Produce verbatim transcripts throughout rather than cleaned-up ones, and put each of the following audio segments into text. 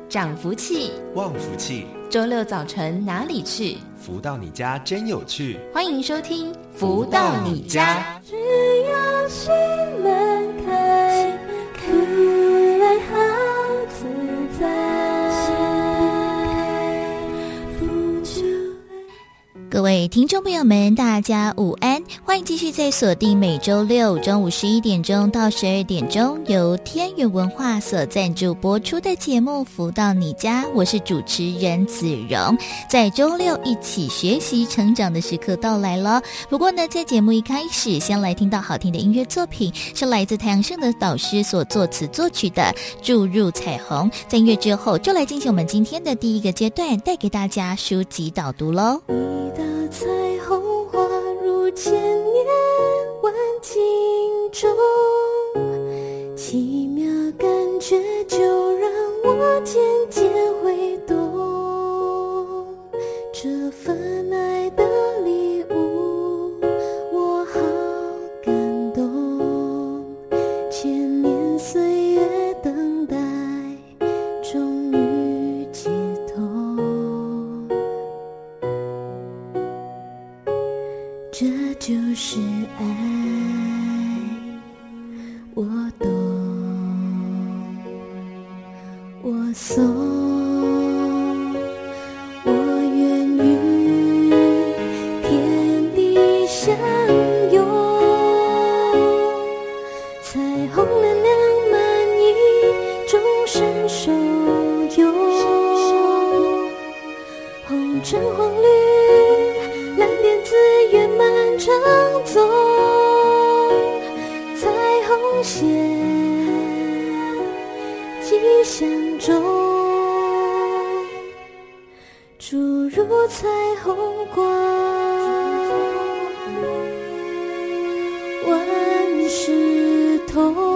长福气， 旺福气。 周六早晨哪里去？ 福到你家真有趣。 欢迎收听福到你家。 只要心门开，可爱好自在。 各位听众朋友们，大家午安，欢迎继续在锁定每周六中午十一点钟到十二点钟由天元文化所赞助播出的节目《福到你家》，我是主持人子荣。在周六一起学习成长的时刻到来了。不过呢，在节目一开始，先来听到好听的音乐作品，是来自太阳盛德导师所作词作曲的《注入彩虹》。在音乐之后，就来进行我们今天的第一个阶段，带给大家书籍导读喽。 彩虹划入千年万境中，奇妙感觉就让我渐渐会懂，这份爱的礼物我好感动，千年岁月等待终于解脱，这就是爱，我懂，我送，我愿与天地相拥，彩虹能量满溢，众生受用，红橙黄绿蓝靛紫圆满成宗，彩虹线吉祥中，注入彩虹光，万事通。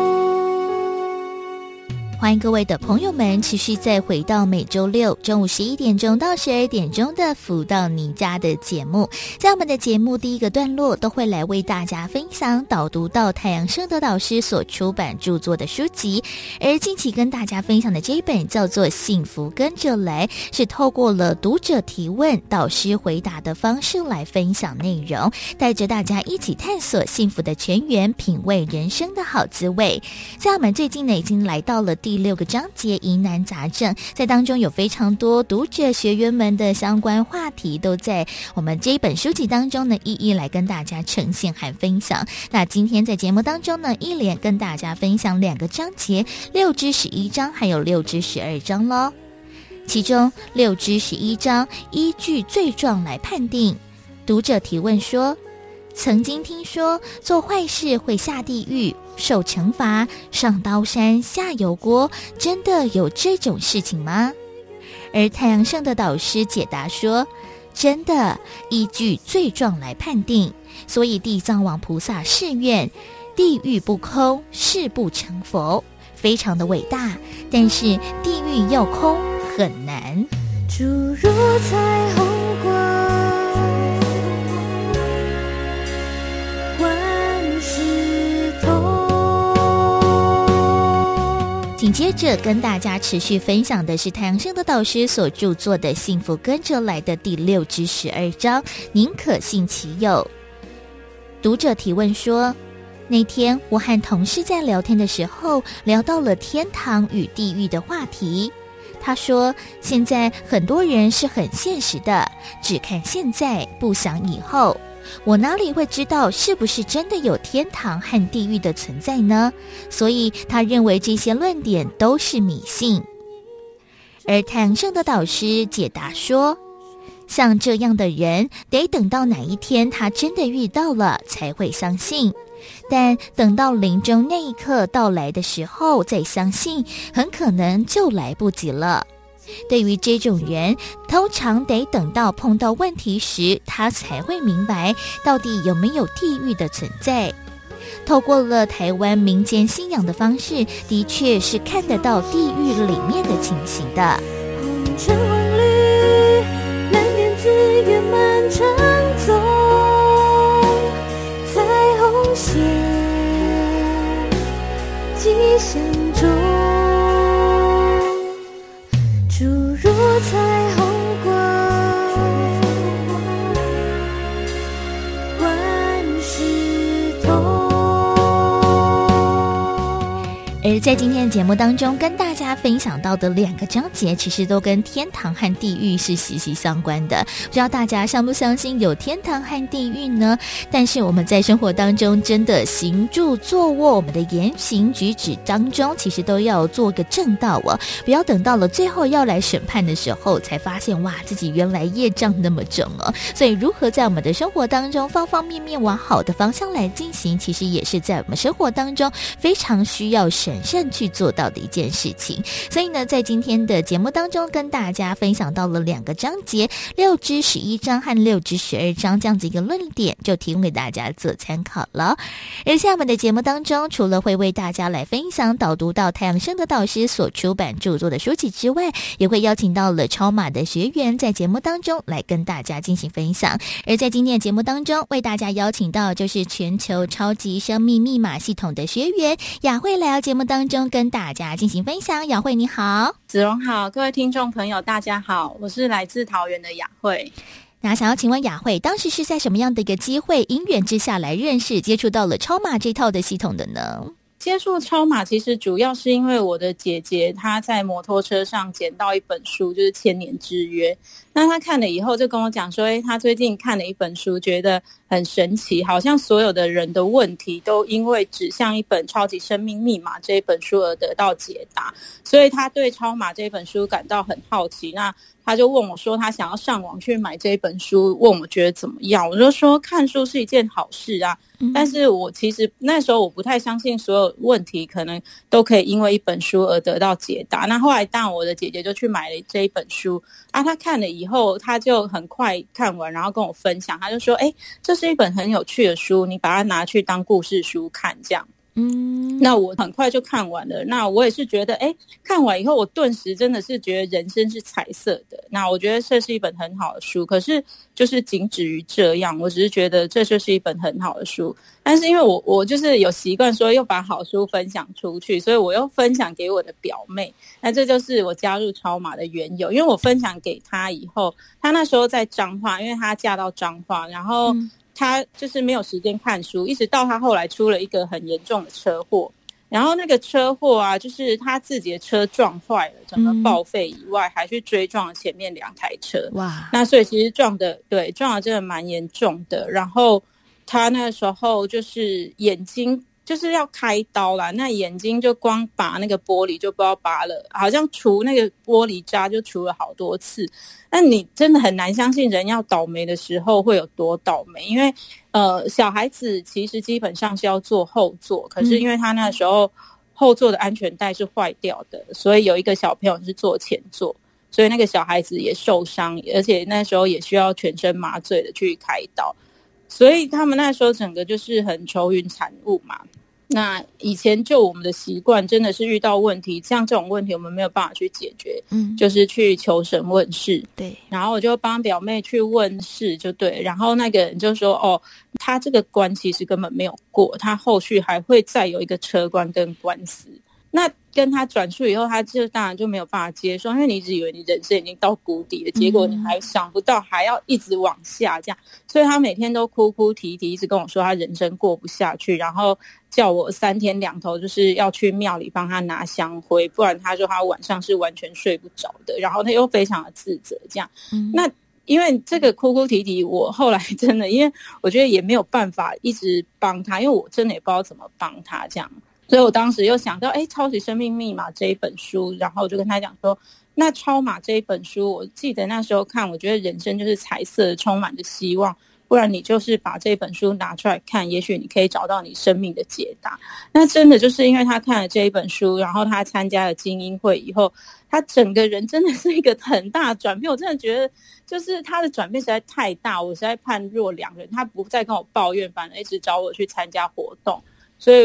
欢迎各位的朋友们持续再回到每周六中午十一点钟到十二点钟的福到你家的节目。在我们的节目第一个段落都会来为大家分享导读到太阳盛德导师所出版著作的书籍，而近期跟大家分享的这一本叫做《幸福跟着来》，是透过了读者提问导师回答的方式来分享内容，带着大家一起探索幸福的泉源，品味人生的好滋味。在我们最近呢已经来到了第六个章节疑难杂症，在当中有非常多读者学员们的相关话题都在我们这一本书籍当中呢一一来跟大家呈现和分享。那今天在节目当中呢一连跟大家分享两个章节，六至十一章还有六至十二章咯。其中六至十一章依据罪状来判定。读者提问说，曾经听说做坏事会下地狱受惩罚，上刀山下油锅，真的有这种事情吗？而太阳盛德导师解答说，真的，依据罪状来判定，所以地藏王菩萨誓愿地狱不空，誓不成佛，非常的伟大，但是地狱要空很难。 注入彩虹光，万事通。 紧接着跟大家持续分享的是太阳盛德导师所著作的《幸福跟着来》的第六至十二章，宁可信其有。读者提问说，那天我和同事在聊天的时候聊到了天堂与地狱的话题，他说现在很多人是很现实的，只看现在不想以后，我哪里会知道是不是真的有天堂和地狱的存在呢？所以他认为这些论点都是迷信。而太阳盛德导师解答说，像这样的人得等到哪一天他真的遇到了才会相信，但等到临终那一刻到来的时候再相信，很可能就来不及了。对于这种人，通常得等到碰到问题时，他才会明白到底有没有地狱的存在。透过了台湾民间信仰的方式，的确是看得到地狱里面的情形的。 红橙黄绿蓝靛紫圆满成宗，彩虹线吉祥中， 注入彩虹光，万事通。 而在今天的节目当中，跟大家分享到的两个章节，其实都跟天堂和地狱是息息相关的。不知道大家相不相信有天堂和地狱呢？但是我们在生活当中，真的行住坐卧，我们的言行举止当中，其实都要做个正道哦，不要等到了最后要来审判的时候，才发现哇，自己原来业障那么重哦。所以，如何在我们的生活当中方方面面往好的方向来进行，其实也是在我们生活当中非常需要审慎去做到的一件事情。所以呢，在今天的节目当中，跟大家分享到了两个章节，六至十一章和六至十二章这样子一个论点，就提供给大家做参考了。而在我们的节目当中，除了会为大家来分享导读到太阳升的导师所出版著作的书籍之外，也会邀请到了超马的学员在节目当中来跟大家进行分享。而在今天的节目当中，为大家邀请到就是全球超级生命密码系统的学员雅慧来到节目当中跟大家进行分享。雅慧你好。 子荣好，各位听众朋友大家好，我是来自桃园的雅慧。 那想要请问雅慧，当时是在什么样的一个机会因缘之下来认识接触到了超马这套的系统的呢？ 接触超马其实主要是因为我的姐姐她在摩托车上捡到一本书，就是《千年之约》。那她看了以后就跟我讲说，诶，她最近看了一本书，觉得很神奇，好像所有的人的问题都因为指向一本《超级生命密码》这一本书而得到解答，所以她对超马这本书感到很好奇。那他就问我说他想要上网去买这一本书，问我觉得怎么样。我就说看书是一件好事啊，嗯、但是我其实那时候我不太相信所有问题可能都可以因为一本书而得到解答。那后来当然我的姐姐就去买了这一本书啊，她看了以后她就很快看完，然后跟我分享，她就说诶，这是一本很有趣的书，你把它拿去当故事书看这样。嗯，那我很快就看完了。那我也是觉得，哎，看完以后，我顿时真的是觉得人生是彩色的。那我觉得这是一本很好的书，可是就是仅止于这样。我只是觉得这就是一本很好的书，但是因为我我就是有习惯说又把好书分享出去，所以我又分享给我的表妹。那这就是我加入超马的缘由，因为我分享给她以后，她那时候在彰化，因为她嫁到彰化，然后。嗯他就是没有时间看书，一直到他后来出了一个很严重的车祸，然后那个车祸啊，就是他自己的车撞坏了，整个报废以外，嗯、还去追撞了前面两台车。哇！那所以其实撞的，对，撞的真的蛮严重的。然后他那时候就是眼睛就是要开刀啦，那眼睛就光拔那个玻璃就不知道拔了，好像除那个玻璃渣就除了好多次。那你真的很难相信人要倒霉的时候会有多倒霉，因为呃，小孩子其实基本上是要坐后座，可是因为他那时候后座的安全带是坏掉的，所以有一个小朋友是坐前座，所以那个小孩子也受伤，而且那时候也需要全身麻醉的去开刀，所以他们那时候整个就是很愁云惨雾嘛。那以前就我们的习惯真的是遇到问题，像这种问题我们没有办法去解决，嗯，就是去求神问事。对，然后我就帮表妹去问事就对，然后那个人就说哦，他这个关其实根本没有过，他后续还会再有一个车关跟官司。那跟他转述以后，他就当然就没有办法接受，因为你一直以为你人生已经到谷底了，结果你还想不到还要一直往下这样，所以他每天都哭哭啼啼，一直跟我说他人生过不下去，然后叫我三天两头就是要去庙里帮他拿香灰，不然他说他晚上是完全睡不着的，然后他又非常的自责这样。嗯、那因为这个哭哭啼啼，我后来真的因为我觉得也没有办法一直帮他，因为我真的也不知道怎么帮他这样。所以我当时又想到诶超级生命密码这一本书，然后我就跟他讲说那超马这一本书，我记得那时候看我觉得人生就是彩色的，充满着希望，不然你就是把这本书拿出来看，也许你可以找到你生命的解答。那真的就是因为他看了这一本书，然后他参加了精英会以后，他整个人真的是一个很大的转变，我真的觉得就是他的转变实在太大，我实在判若两人。他不再跟我抱怨，反而一直找我去参加活动，所以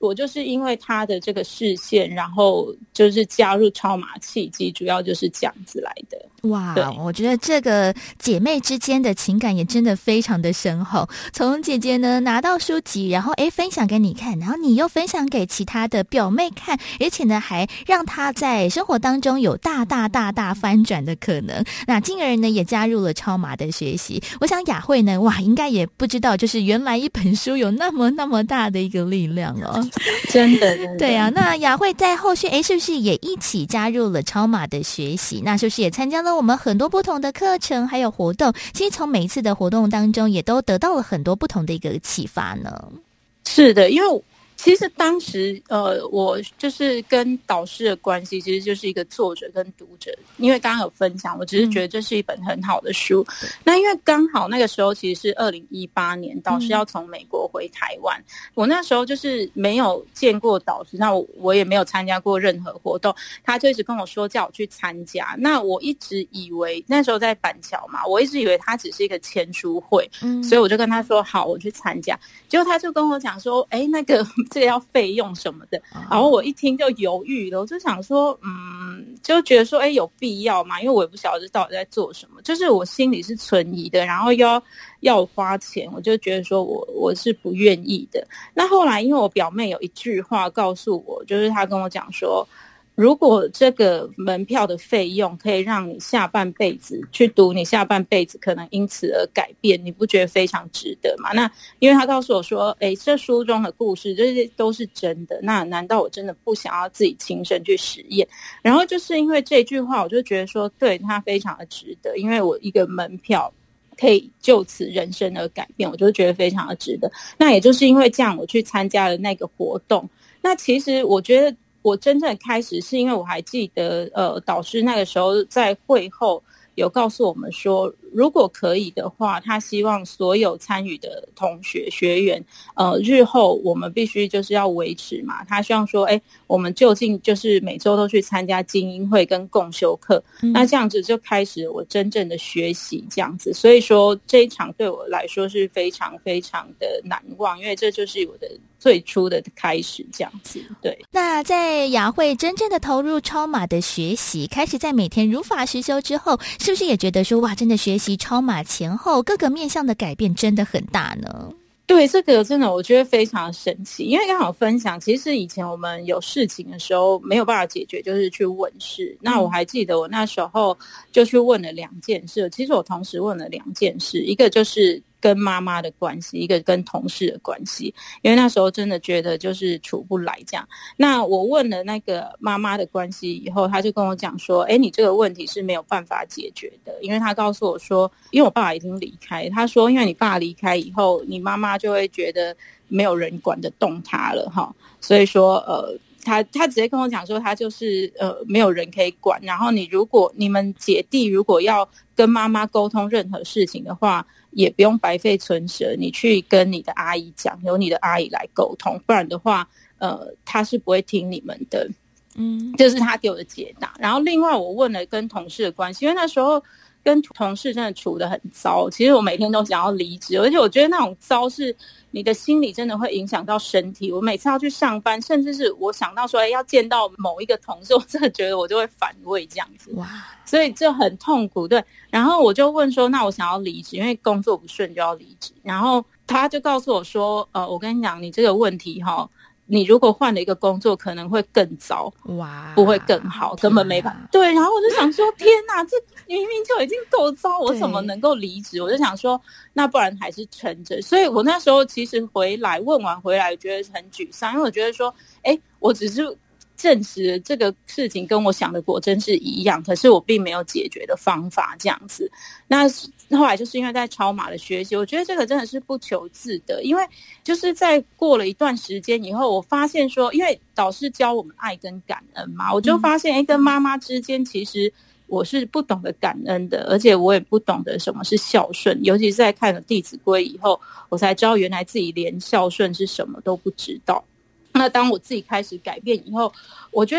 我就是因为他的这个视线，然后就是加入超马契机，主要就是这样子来的。 哇，我觉得这个姐妹之间的情感也真的非常的深厚。从姐姐呢拿到书籍，然后诶分享给你看，然后你又分享给其他的表妹看，而且呢还让她在生活当中有大大大大翻转的可能。那进而呢也加入了超马的学习。我想雅慧呢，哇，应该也不知道，就是原来一本书有那么那么大的一个力量哦。 真的，真的对啊。那雅慧在后续诶是不是也一起加入了超马的学习？那是不是也参加了我们很多不同的课程还有活动？其实从每一次的活动当中也都得到了很多不同的一个启发呢。 是的，因为其实当时呃，我就是跟导师的关系其实就是一个作者跟读者，因为刚刚有分享，我只是觉得这是一本很好的书、嗯、那因为刚好那个时候其实是二零一八年导师要从美国回台湾、嗯、我那时候就是没有见过导师，那 我, 我也没有参加过任何活动，他就一直跟我说叫我去参加，那我一直以为那时候在板桥嘛，我一直以为他只是一个签书会、嗯、所以我就跟他说好我去参加，结果他就跟我讲说哎，那个这个要费用什么的，然后我一听就犹豫了，我就想说嗯，就觉得说哎，有必要吗？因为我也不晓得到底在做什么，就是我心里是存疑的，然后又要要花钱，我就觉得说我我是不愿意的。那后来因为我表妹有一句话告诉我，就是她跟我讲说如果这个门票的费用可以让你下半辈子去读，你下半辈子可能因此而改变，你不觉得非常值得吗？那因为他告诉我说诶，这书中的故事这些都是真的，那难道我真的不想要自己亲身去实验？然后就是因为这句话我就觉得说对，它非常的值得，因为我一个门票可以就此人生而改变，我就觉得非常的值得。那也就是因为这样我去参加了那个活动。那其实我觉得我真正开始是因为我还记得呃，导师那个时候在会后有告诉我们说如果可以的话，他希望所有参与的同学学员呃，日后我们必须就是要维持嘛，他希望说哎，我们就近就是每周都去参加精英会跟共修课、嗯、那这样子就开始我真正的学习这样子。所以说这一场对我来说是非常非常的难忘，因为这就是我的最初的开始这样子。对， 那在雅慧真正的投入超马的学习，开始在每天如法实修之后，是不是也觉得说哇，真的学习超马前后各个面向的改变真的很大呢？ 对，这个真的我觉得非常神奇，因为刚好分享其实以前我们有事情的时候没有办法解决，就是去问事。那我还记得我那时候就去问了两件事，其实我同时问了两件事，一个就是跟妈妈的关系，一个跟同事的关系，因为那时候真的觉得就是处不来这样。那我问了那个妈妈的关系以后，他就跟我讲说诶，你这个问题是没有办法解决的，因为他告诉我说因为我爸爸已经离开，他说因为你爸离开以后，你妈妈就会觉得没有人管得动他了哈，所以说呃他他直接跟我讲说他就是呃没有人可以管，然后你如果你们姐弟如果要跟妈妈沟通任何事情的话，也不用白费唇舌，你去跟你的阿姨讲，由你的阿姨来沟通，不然的话呃他是不会听你们的。嗯，这是他给我的解答。然后另外我问了跟同事的关系，因为那时候跟同事真的处得很糟，其实我每天都想要离职，而且我觉得那种糟是你的心理真的会影响到身体。我每次要去上班，甚至是我想到说、欸、要见到某一个同事，我真的觉得我就会反胃这样子，哇，所以这很痛苦。对，然后我就问说那我想要离职，因为工作不顺就要离职，然后他就告诉我说呃，我跟你讲你这个问题齁，你如果换了一个工作可能会更糟，哇，不会更好，根本没办法。对，然后我就想说天哪，这明明就已经够糟，我怎么能够离职？我就想说那不然还是撑着。所以我那时候其实回来问完回来觉得很沮丧，因为我觉得说哎，我只是证实这个事情跟我想的果真是一样，可是我并没有解决的方法这样子。那后来就是因为在超马的学习，我觉得这个真的是不求自得，因为就是在过了一段时间以后，我发现说因为导师教我们爱跟感恩嘛，我就发现哎，跟妈妈之间其实我是不懂得感恩的，而且我也不懂得什么是孝顺，尤其是在看了弟子规以后，我才知道原来自己连孝顺是什么都不知道。那当我自己开始改变以后，我觉得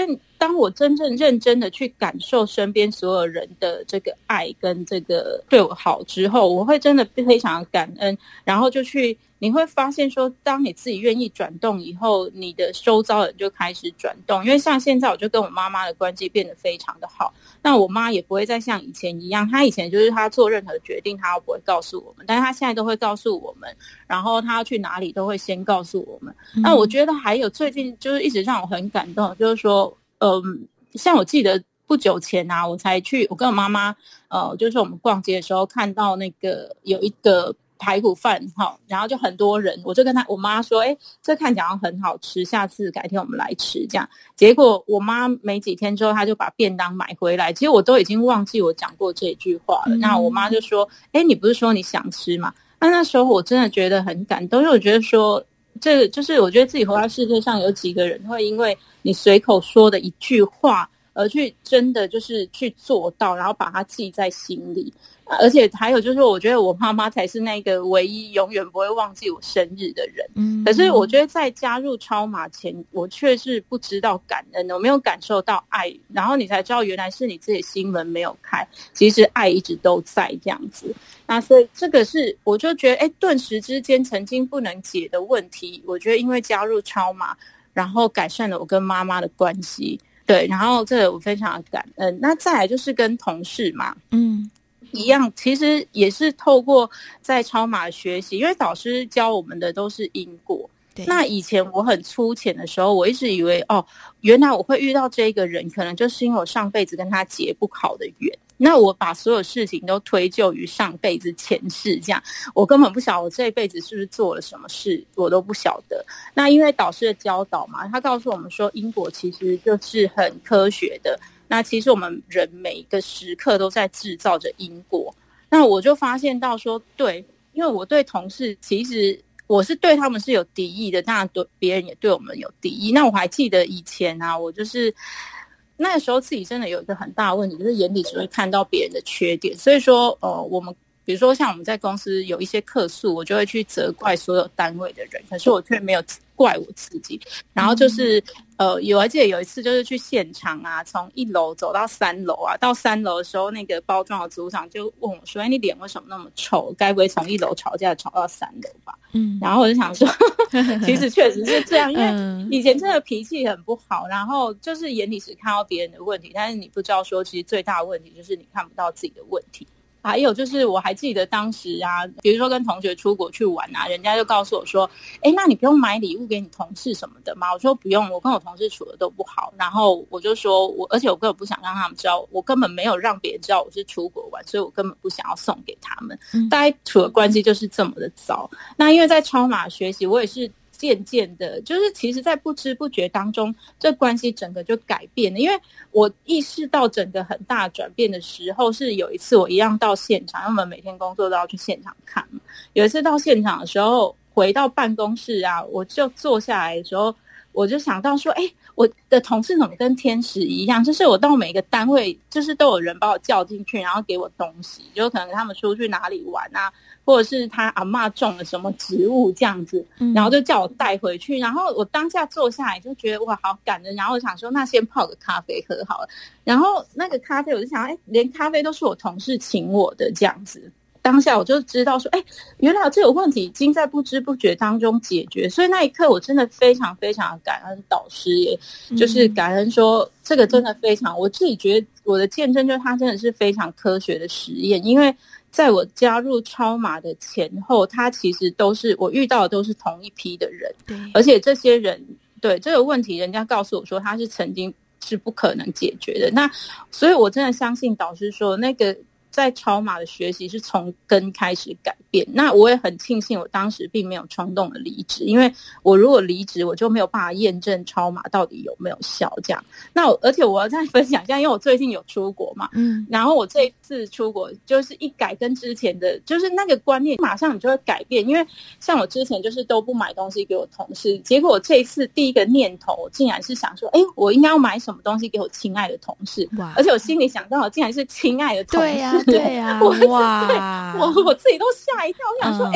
当我真正认真的去感受身边所有人的这个爱跟这个对我好之后，我会真的非常感恩，然后就去你会发现说，当你自己愿意转动以后，你的周遭人就开始转动。因为像现在我就跟我妈妈的关系变得非常的好，那我妈也不会再像以前一样，她以前就是她做任何决定她都不会告诉我们，但是她现在都会告诉我们，然后她要去哪里都会先告诉我们、嗯、那我觉得还有最近就是一直让我很感动，就是说嗯，像我记得不久前啊，我才去我跟我妈妈呃，就是我们逛街的时候看到那个有一个排骨饭，好，然后就很多人，我就跟他我妈说，哎，这看起来很好吃，下次改天我们来吃这样。结果我妈没几天之后，她就把便当买回来，其实我都已经忘记我讲过这句话了。嗯、那我妈就说，哎，你不是说你想吃吗？那那时候我真的觉得很感动，因为我觉得说，这就是我觉得自己活在世界上，有几个人会因为你随口说的一句话，而去真的就是去做到，然后把它记在心里。而且还有就是我觉得我妈妈才是那个唯一永远不会忘记我生日的人。嗯，可是我觉得在加入超马前，我却是不知道感恩的，我没有感受到爱，然后你才知道原来是你自己心门没有开，其实爱一直都在这样子。那所以这个是我就觉得哎，顿时之间曾经不能解的问题，我觉得因为加入超马，然后改善了我跟妈妈的关系。对，然后这个我非常的感恩。那再来就是跟同事嘛，嗯，一样，其实也是透过在超马学习，因为导师教我们的都是因果。那以前我很粗浅的时候，我一直以为哦，原来我会遇到这个人，可能就是因为我上辈子跟他结不好的缘。那我把所有事情都推究于上辈子前世，这样我根本不晓得我这一辈子是不是做了什么事，我都不晓得。那因为导师的教导嘛，他告诉我们说因果其实就是很科学的，那其实我们人每一个时刻都在制造着因果。那我就发现到说，对，因为我对同事其实我是对他们是有敌意的，当然对别人也对我们有敌意。那我还记得以前啊，我就是那个时候自己真的有一个很大的问题，就是眼里只会看到别人的缺点。所以说呃，我们比如说像我们在公司有一些客诉，我就会去责怪所有单位的人，可是我却没有怪我自己。然后就是呃，有还记得有一次就是去现场啊，从一楼走到三楼啊，到三楼的时候，那个包装的组长就问我说：“哎，你脸为什么那么臭？该不会从一楼吵架吵到三楼吧？”嗯，然后我就想说，其实确实是这样，因为以前真的脾气很不好，然后就是眼里只看到别人的问题，但是你不知道说，其实最大的问题就是你看不到自己的问题。还有就是我还记得当时啊，比如说跟同学出国去玩啊，人家就告诉我说，诶，那你不用买礼物给你同事什么的吗？我说不用，我跟我同事处的都不好。然后我就说我而且我根本不想让他们知道，我根本没有让别人知道我是出国玩，所以我根本不想要送给他们。嗯、大家处的关系就是这么的糟。那因为在超马学习，我也是渐渐的，就是其实在不知不觉当中，这关系整个就改变了。因为我意识到整个很大转变的时候，是有一次我一样到现场，因为我们每天工作都要去现场看嘛。有一次到现场的时候，回到办公室啊，我就坐下来的时候，我就想到说，哎，我的同事怎么跟天使一样？就是我到每个单位，就是都有人把我叫进去，然后给我东西，就可能他们出去哪里玩啊，或者是他阿嬷种了什么植物这样子，然后就叫我带回去。然后我当下坐下来就觉得哇，好感人。然后我想说，那先泡个咖啡喝好了。然后那个咖啡，我就想，哎，连咖啡都是我同事请我的这样子。当下我就知道说，哎，原来这个问题已经在不知不觉当中解决。所以那一刻我真的非常非常感恩导师，也就是感恩说这个真的非常，我自己觉得我的见证就是它真的是非常科学的实验。因为在我加入超马的前后，它其实都是我遇到的都是同一批的人，而且这些人对这个问题，人家告诉我说他是曾经是不可能解决的。那所以我真的相信导师说那个在超马的学习是从根开始改变。那我也很庆幸我当时并没有冲动的离职，因为我如果离职，我就没有办法验证超马到底有没有效这样。那我而且我要再分享一下，因为我最近有出国嘛，嗯，然后我这一次出国就是一改跟之前的就是那个观念马上你就会改变。因为像我之前就是都不买东西给我同事，结果我这一次第一个念头竟然是想说，哎，我应该要买什么东西给我亲爱的同事，而且我心里想到的竟然是亲爱的同事。 对呀、啊、对呀、啊， 哇！对，我我自己都吓一跳，我想说，哎、嗯，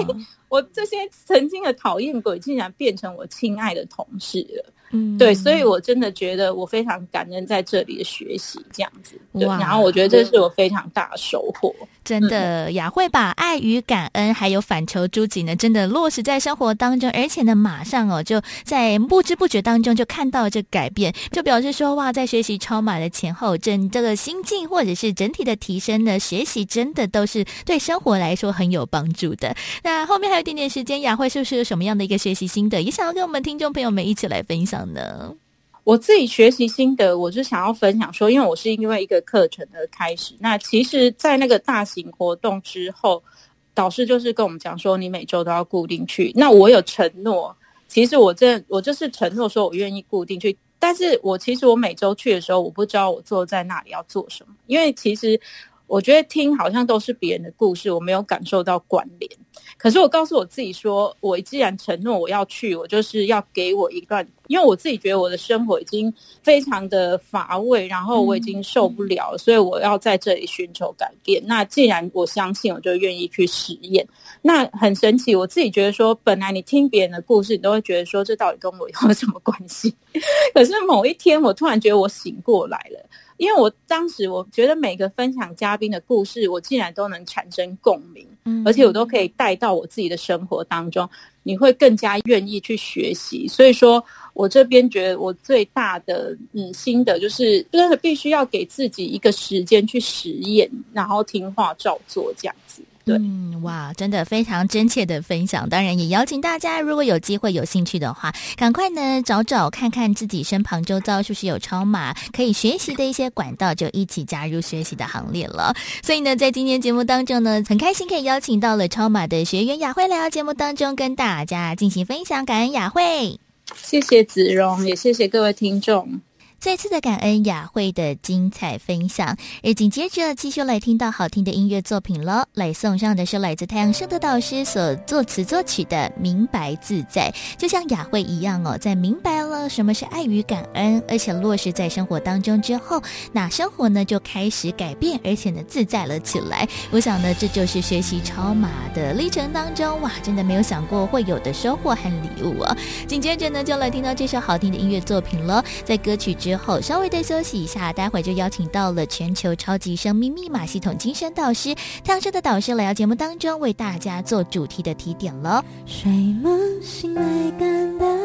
我这些曾经的讨厌鬼竟然变成我亲爱的同事了。 嗯， 对，所以我真的觉得我非常感恩在这里的学习这样子。对，然后我觉得这是我非常大的收获。 真的，雅慧把爱与感恩还有反求诸己呢，真的落实在生活当中，而且呢，马上哦就在不知不觉当中就看到这改变，就表示说哇，在学习超马的前后，整这个心境或者是整体的提升呢，学习真的都是对生活来说很有帮助的。那后面还有一点点时间，雅慧是不是有什么样的一个学习心得，也想要跟我们听众朋友们一起来分享呢？ 我自己学习心得，我就想要分享说，因为我是因为一个课程而开始，那其实在那个大型活动之后，导师就是跟我们讲说，你每周都要固定去。那我有承诺，其实我这我就是承诺说我愿意固定去，但是我其实我每周去的时候，我不知道我坐在那里要做什么，因为其实我觉得听好像都是别人的故事，我没有感受到关联。可是我告诉我自己说，我既然承诺我要去，我就是要给我一段，因为我自己觉得我的生活已经非常的乏味，然后我已经受不了了，所以我要在这里寻求改变。那既然我相信，我就愿意去实验。那很神奇，我自己觉得说，本来你听别人的故事，你都会觉得说，这到底跟我有什么关系？可是某一天，我突然觉得我醒过来了。因为我当时我觉得每个分享嘉宾的故事，我竟然都能产生共鸣，嗯，而且我都可以带到我自己的生活当中，你会更加愿意去学习。所以说我这边觉得我最大的嗯心得就是真的必须要给自己一个时间去实验，然后听话照做这样子。对， 嗯，哇，真的非常真切的分享。当然也邀请大家，如果有机会有兴趣的话，赶快呢找找看看自己身旁周遭是不是有超马可以学习的一些管道，就一起加入学习的行列了。所以呢，在今天节目当中呢，很开心可以邀请到了超马的学员雅慧来到节目当中跟大家进行分享。感恩雅慧， 谢谢子荣，也谢谢各位听众。 再次的感恩雅慧的精彩分享，而紧接着继续来听到好听的音乐作品了。来送上的是来自太阳圣德导师所作词作曲的《明白自在》，就像雅慧一样哦，在明白了什么是爱与感恩，而且落实在生活当中之后，那生活呢就开始改变，而且呢自在了起来。我想呢，这就是学习超马的历程当中，哇，真的没有想过会有的收获和礼物啊！紧接着呢，就来听到这首好听的音乐作品了。在歌曲之后稍微的休息一下，待会就邀请到了全球超级生命密码系统精神导师太阳社的导师来到节目当中为大家做主题的提点了。 睡梦醒来感到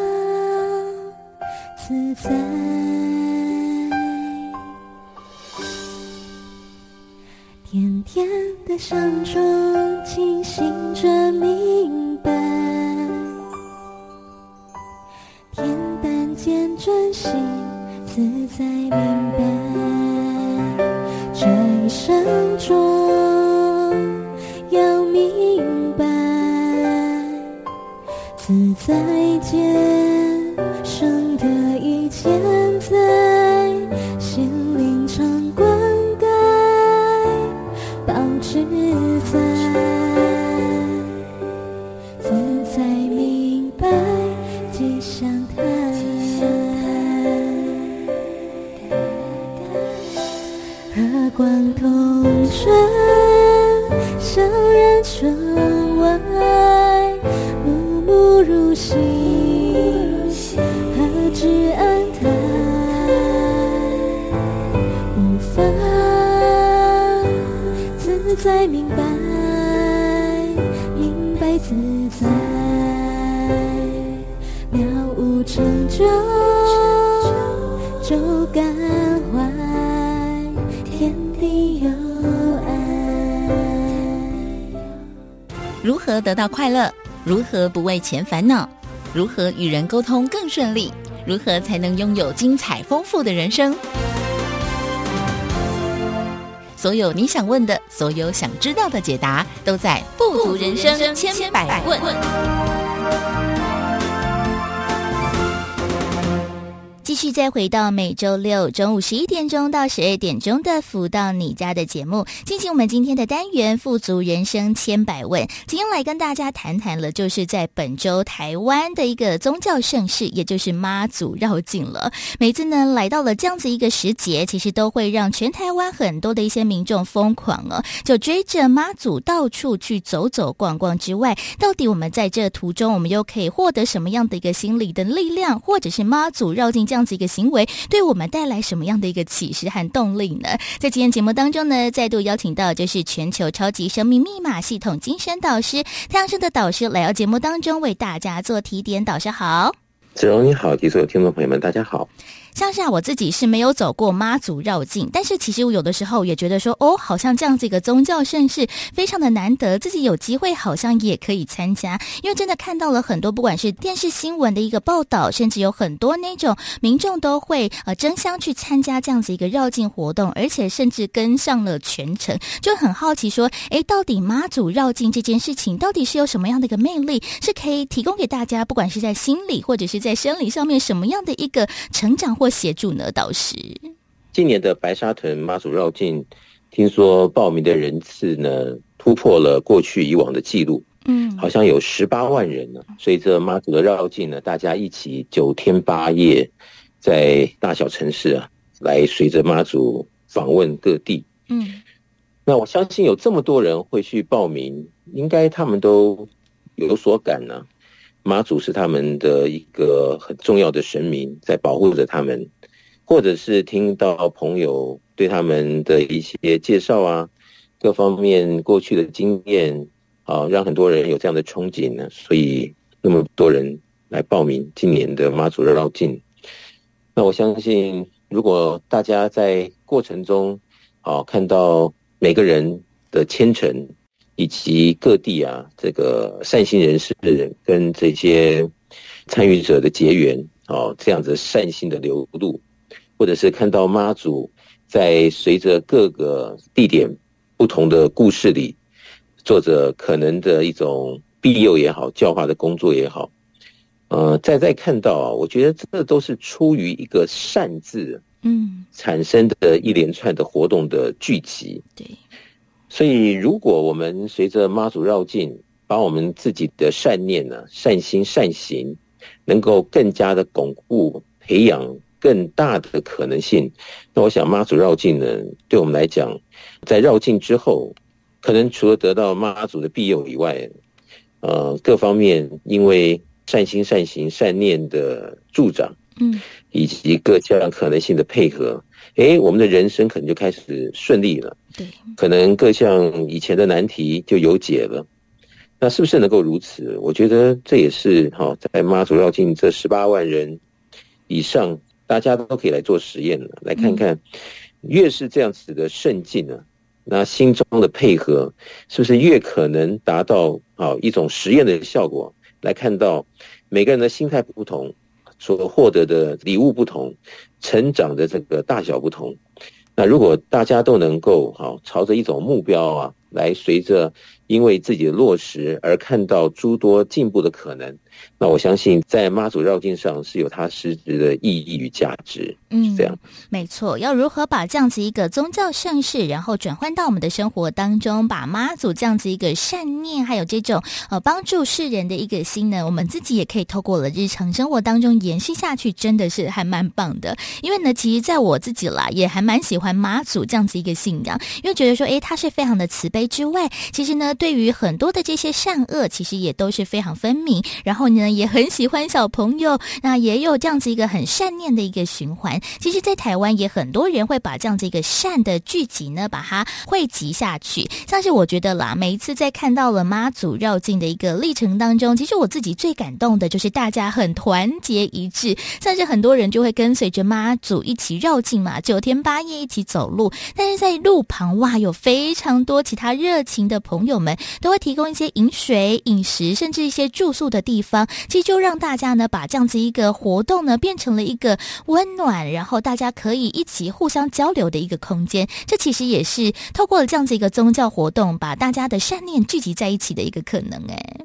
自在，甜甜的香中清醒着明白，恬淡间真心自在明白，这一生中要明白，自在间生得一千载，心灵常灌溉，保持在自在明白，吉祥台。和光同春，悄然城外，暮暮如星，何止安泰，无法自在明白，明白自在，了无成就，周感怀，天地有爱。 如何得到快乐？如何不为钱烦恼？如何与人沟通更顺利？如何才能拥有精彩丰富的人生？所有你想问的，所有想知道的解答，都在《富足人生千百问》。 继续再回到每周六中午十一点钟到十二点钟的福到你家的节目，进行我们今天的单元富足人生千百问。今天来跟大家谈谈了，就是在本周台湾的一个宗教盛事，也就是妈祖绕境了。每次呢来到了这样子一个时节，其实都会让全台湾很多的一些民众疯狂哦，就追着妈祖到处去走走逛逛之外，到底我们在这途中我们又可以获得什么样的一个心理的力量，或者是妈祖绕境这样子一个行为对我们带来什么样的一个启示和动力呢？在今天节目当中呢，再度邀请到就是全球超级生命密码系统精神导师太阳升的导师来到节目当中为大家做提点。导师好。 子荣你好，及所有听众朋友们大家好。 像是啊，我自己是没有走过妈祖绕境，但是其实我有的时候也觉得说，哦，好像这样子一个宗教盛事非常的难得，自己有机会好像也可以参加，因为真的看到了很多不管是电视新闻的一个报道，甚至有很多那种民众都会呃争相去参加这样子一个绕境活动，而且甚至跟上了全程，就很好奇说，诶，到底妈祖绕境这件事情到底是有什么样的一个魅力，是可以提供给大家，不管是在心理或者是在生理上面什么样的一个成长或协助呢？导师， 今年的白沙屯妈祖绕境，听说报名的人次呢突破了过去以往的记录，嗯，好像有十八万人呢。随着妈祖的绕境呢，大家一起九天八夜，在大小城市啊，来随着妈祖访问各地，嗯，那我相信有这么多人会去报名，应该他们都有所感呢、啊。妈祖是他们的一个很重要的神明，在保护着他们，或者是听到朋友对他们的一些介绍啊，各方面过去的经验啊，让很多人有这样的憧憬呢，所以那么多人来报名今年的妈祖绕境。那我相信，如果大家在过程中啊看到每个人的虔诚，以及各地啊，这个善心人士的人跟这些参与者的结缘哦，这样子善心的流露，或者是看到妈祖在随着各个地点不同的故事里，做着可能的一种庇佑也好，教化的工作也好，呃，再再看到啊，我觉得这都是出于一个善字，嗯，产生的一连串的活动的聚集，对。所以如果我们随着妈祖绕境，把我们自己的善念呢、善心善行能够更加的巩固培养更大的可能性，那我想妈祖绕境呢，对我们来讲，在绕境之后，可能除了得到妈祖的庇佑以外，呃，各方面因为善心善行善念的助长，嗯，以及各项可能性的配合，诶，我们的人生可能就开始顺利了。对，可能各项以前的难题就有解了。那是不是能够如此？我觉得这也是哈、哦，在妈祖绕境这十八万人以上，大家都可以来做实验了，来看看，越是这样子的圣境呢，那心中的配合是不是越可能达到啊一种实验的效果？来看到每个人的心态不同，所获得的礼物不同，成长的这个大小不同。那如果大家都能够好朝着一种目标啊，来随着因为自己的落实而看到诸多进步的可能，那我相信在妈祖绕境上是有它实质的意义与价值。嗯，是这样。 没错，要如何把这样子一个宗教盛事，然后转换到我们的生活当中，把妈祖这样子一个善念，还有这种呃帮助世人的一个心呢，我们自己也可以透过了日常生活当中延续下去，真的是还蛮棒的。因为呢，其实在我自己啦，也还蛮喜欢妈祖这样子一个信仰，因为觉得说，诶，他是非常的慈悲之外，其实呢，对于很多的这些善恶，其实也都是非常分明。然后呢，也很喜欢小朋友，那也有这样子一个很善念的一个循环。其实在台湾也很多人会把这样子一个善的聚集呢，把它汇集下去。像是我觉得啦，每一次在看到了妈祖绕境的一个历程当中，其实我自己最感动的就是大家很团结一致，像是很多人就会跟随着妈祖一起绕境嘛，九天八夜一起走路，但是在路旁哇，有非常多其他热情的朋友们都会提供一些饮水、饮食，甚至一些住宿的地方，其实就让大家呢把这样子一个活动呢变成了一个温暖，然后大家可以一起互相交流的一个空间。这其实也是透过了这样子一个宗教活动，把大家的善念聚集在一起的一个可能。哎，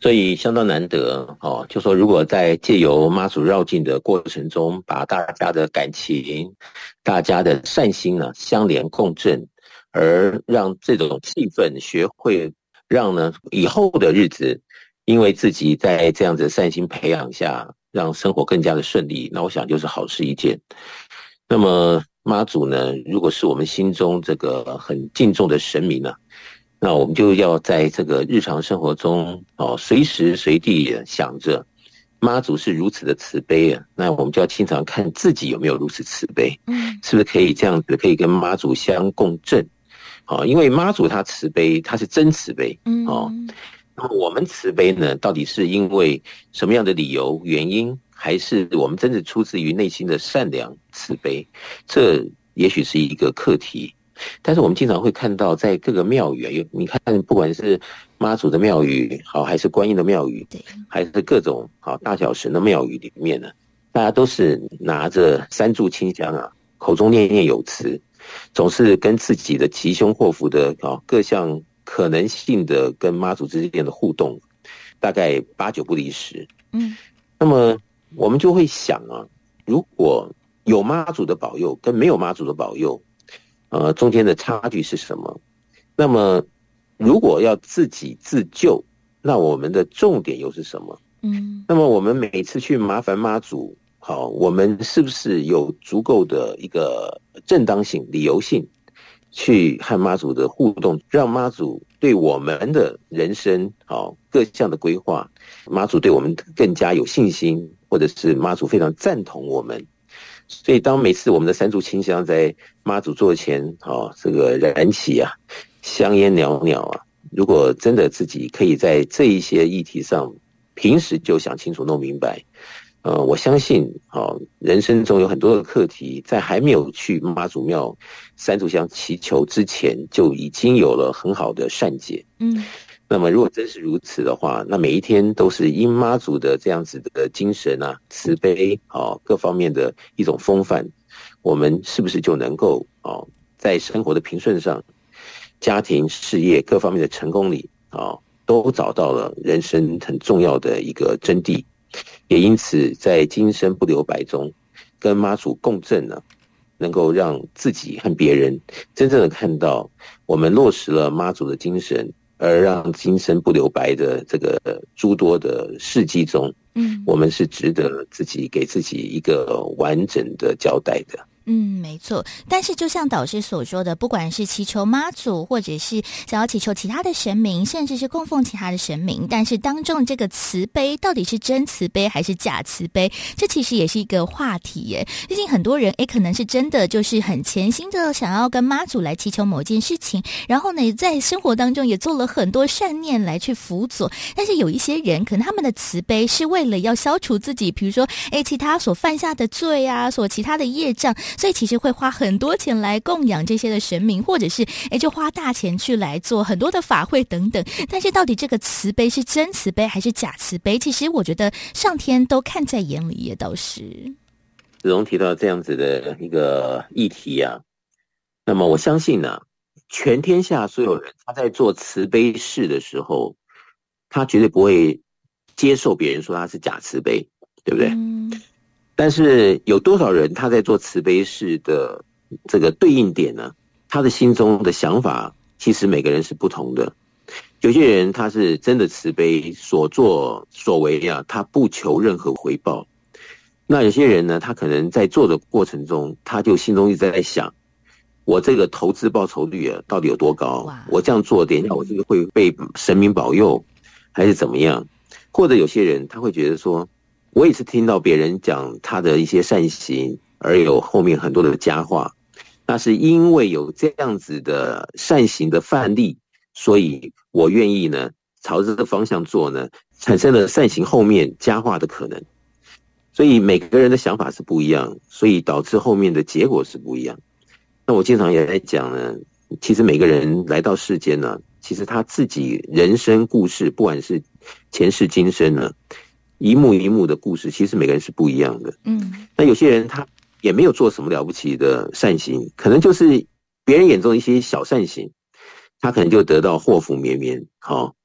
所以相当难得哦，就说如果在借由妈祖绕境的过程中，把大家的感情、大家的善心呢相连共振，而让这种气氛学会让呢以后的日子，因为自己在这样子的善心培养下，让生活更加的顺利，那我想就是好事一件。那么妈祖呢，如果是我们心中这个很敬重的神明呢，那我们就要在这个日常生活中哦，随时随地想着妈祖是如此的慈悲啊，那我们就要经常看自己有没有如此慈悲，嗯，是不是可以这样子可以跟妈祖相共振？哦，因为妈祖她慈悲，她是真慈悲，嗯，哦，那么我们慈悲呢，到底是因为什么样的理由原因，还是我们真的出自于内心的善良慈悲？这也许是一个课题。但是我们经常会看到，在各个庙宇，你看，不管是妈祖的庙宇，好，还是观音的庙宇，还是各种好大小神的庙宇里面呢，大家都是拿着三炷清香啊，口中念念有词，总是跟自己的吉凶祸福的啊各项可能性的跟妈祖之间的互动，大概八九不离十。嗯，那么我们就会想啊，如果有妈祖的保佑跟没有妈祖的保佑，呃，中间的差距是什么？那么，如果要自己自救，那我们的重点又是什么？嗯，那么我们每次去麻烦妈祖，好，我们是不是有足够的一个正当性、理由性，去和妈祖的互动，让妈祖对我们的人生好各项的规划，妈祖对我们更加有信心，或者是妈祖非常赞同我们。所以当每次我们的三炷清香在妈祖座前哦，这个燃起啊，香烟袅袅啊，如果真的自己可以在这一些议题上平时就想清楚弄明白，呃，我相信哦，人生中有很多的课题，在还没有去妈祖庙三炷香祈求之前，就已经有了很好的善解。嗯。那么如果真是如此的话，那每一天都是因妈祖的这样子的精神啊、慈悲哦各方面的一种风范，我们是不是就能够哦在生活的平顺上、家庭、事业各方面的成功里哦都找到了人生很重要的一个真谛，也因此在今生不留白中跟妈祖共振呢，能够让自己和别人真正的看到我们落实了妈祖的精神，而让今生不留白的这个诸多的事迹中，嗯，我们是值得自己给自己一个完整的交代的。 嗯，没错。但是就像导师所说的，不管是祈求妈祖，或者是想要祈求其他的神明，甚至是供奉其他的神明，但是当中这个慈悲到底是真慈悲还是假慈悲，这其实也是一个话题耶。毕竟很多人诶可能是真的就是很潜心的想要跟妈祖来祈求某件事情，然后呢在生活当中也做了很多善念来去辅佐，但是有一些人可能他们的慈悲是为了要消除自己比如说诶其他所犯下的罪啊，所其他的业障，所以其实会花很多钱来供养这些的神明，或者是诶就花大钱去来做很多的法会等等。但是到底这个慈悲是真慈悲还是假慈悲，其实我觉得上天都看在眼里耶。倒是子荣提到这样子的一个议题啊，那么我相信呢、啊，全天下所有人他在做慈悲事的时候，他绝对不会接受别人说他是假慈悲，对不对？嗯，但是有多少人他在做慈悲事的这个对应点呢？他的心中的想法其实每个人是不同的。有些人他是真的慈悲，所作所为啊，他不求任何回报。那有些人呢，他可能在做的过程中，他就心中一直在想，我这个投资报酬率啊到底有多高？我这样做点我这个会被神明保佑还是怎么样？或者有些人他会觉得说，我也是听到别人讲他的一些善行，而有后面很多的佳话，那是因为有这样子的善行的范例，所以我愿意呢朝着这个方向做呢，产生了善行后面佳话的可能。所以每个人的想法是不一样，所以导致后面的结果是不一样。那我经常也在讲呢，其实每个人来到世间呢，其实他自己人生故事，不管是前世今生呢，一幕一幕的故事，其实每个人是不一样的。嗯，那有些人他也没有做什么了不起的善行，可能就是别人眼中的一些小善行，他可能就得到祸福绵绵。好、哦，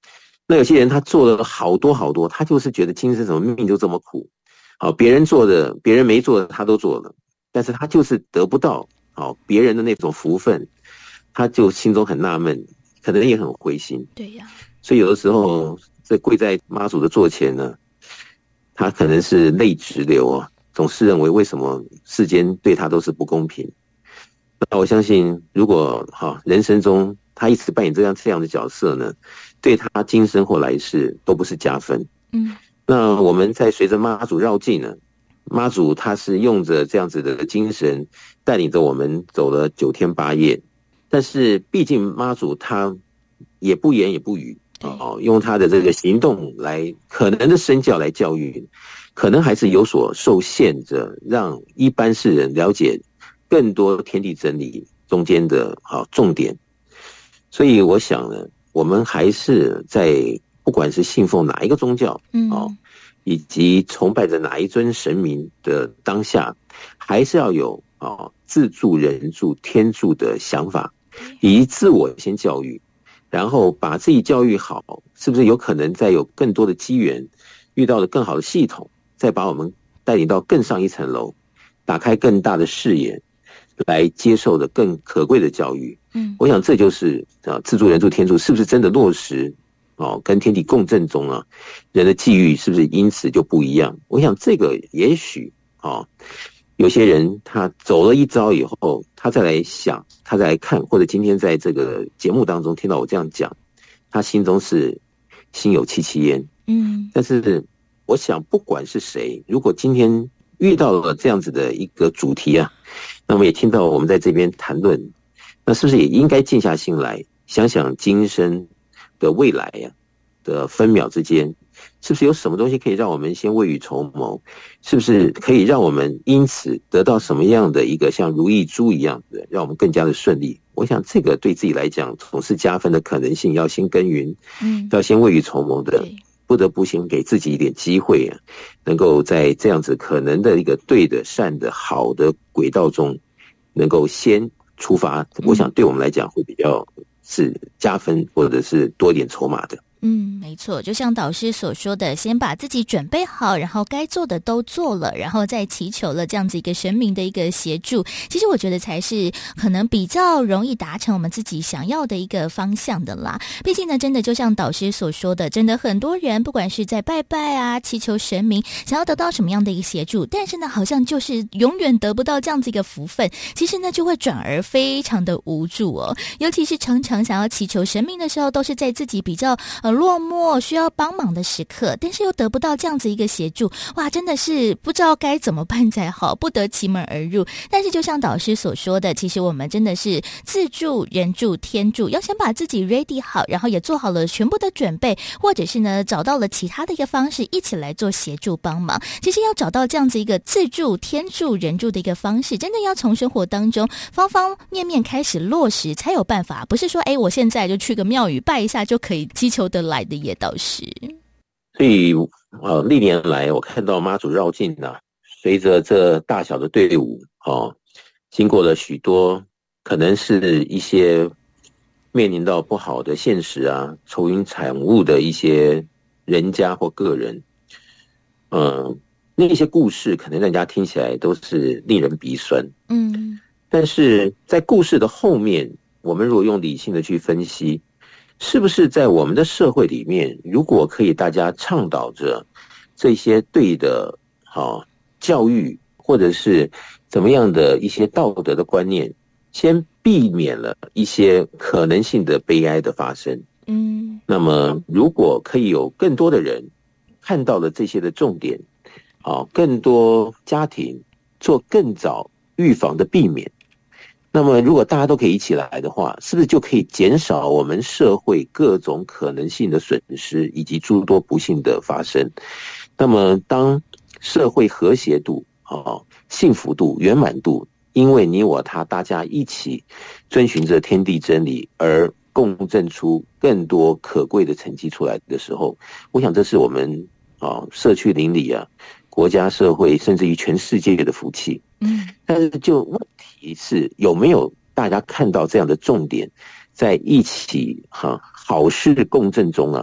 那有些人他做了好多好多，他就是觉得今生什么命就这么苦，好，别人做的别人没做的他都做了，但是他就是得不到好别人的那种福分，他就心中很纳闷，可能也很灰心。 对呀， 所以有的时候在跪在妈祖的座前呢，他可能是泪直流啊，总是认为为什么世间对他都是不公平。那我相信如果哈人生中他一直扮演这样这样的角色呢，对他今生或来世都不是加分。 嗯， 那我们在随着妈祖绕境呢，妈祖他是用着这样子的精神带领着我们走了九天八夜，但是毕竟妈祖他也不言也不语哦，用他的这个行动来可能的身教来教育，可能还是有所受限着，让一般世人了解更多天地真理中间的好重点。所以我想呢，我们还是在不管是信奉哪一个宗教，嗯，哦，以及崇拜着哪一尊神明的当下，还是要有哦自助人助天助的想法，以自我先教育，然后把自己教育好，是不是有可能再有更多的机缘，遇到了更好的系统，再把我们带领到更上一层楼，打开更大的视野，来接受的更可贵的教育。嗯，我想这就是啊自助人助天助是不是真的落实哦，跟天地共振中啊，人的际遇是不是因此就不一样？我想这个也许哦，有些人他走了一遭以后，他再来想，他再来看，或者今天在这个节目当中听到我这样讲，他心中是心有戚戚焉。嗯，但是我想不管是谁，如果今天遇到了这样子的一个主题啊，那么也听到我们在这边谈论，那是不是也应该静下心来想想今生的未来呀、啊、的分秒之间，是不是有什么东西可以让我们先未雨绸缪？是不是可以让我们因此得到什么样的一个像如意珠一样的，让我们更加的顺利？我想这个对自己来讲总是加分的可能性，要先耕耘，嗯，要先未雨绸缪的，不得不先给自己一点机会啊，能够在这样子可能的一个对的、善的、好的轨道中，能够先出发。我想对我们来讲会比较是加分，或者是多点筹码的。 嗯，没错，就像导师所说的，先把自己准备好，然后该做的都做了，然后再祈求了这样子一个神明的一个协助，其实我觉得才是可能比较容易达成我们自己想要的一个方向的啦。毕竟呢，真的就像导师所说的，真的很多人不管是在拜拜啊，祈求神明，想要得到什么样的一个协助，但是呢，好像就是永远得不到这样子一个福分，其实呢，就会转而非常的无助哦。尤其是常常想要祈求神明的时候，都是在自己比较呃落寞需要帮忙的时刻，但是又得不到这样子一个协助，哇，真的是不知道该怎么办才好，不得其门而入。但是就像导师所说的，其实我们真的是自助人助天助，要先把自己 ready 好，然后也做好了全部的准备，或者是呢找到了其他的一个方式，一起来做协助帮忙。其实要找到这样子一个自助天助人助的一个方式，真的要从生活当中方方面面开始落实才有办法，不是说哎我现在就去个庙宇拜一下就可以祈求得来的，也倒是。 所以呃，历年来我看到妈祖绕境啊，随着这大小的队伍哦，经过了许多可能是一些面临到不好的现实啊，愁云惨雾的一些人家或个人，嗯、呃，那些故事可能让人家听起来都是令人鼻酸，嗯，但是在故事的后面，我们如果用理性的去分析，是不是在我们的社会里面，如果可以大家倡导着这些对的好、哦、教育，或者是怎么样的一些道德的观念，先避免了一些可能性的悲哀的发生。嗯，那么如果可以有更多的人看到了这些的重点，好、哦，更多家庭做更早预防的避免。那么如果大家都可以一起来的话，是不是就可以减少我们社会各种可能性的损失以及诸多不幸的发生？那么当社会和谐度、哦、幸福度、圆满度，因为你我他大家一起遵循着天地真理而共振出更多可贵的成绩出来的时候，我想这是我们、哦、社区邻里啊、国家社会甚至于全世界的福气。嗯，但是就问题是有没有大家看到这样的重点，在一起哈、啊、好事共振中啊，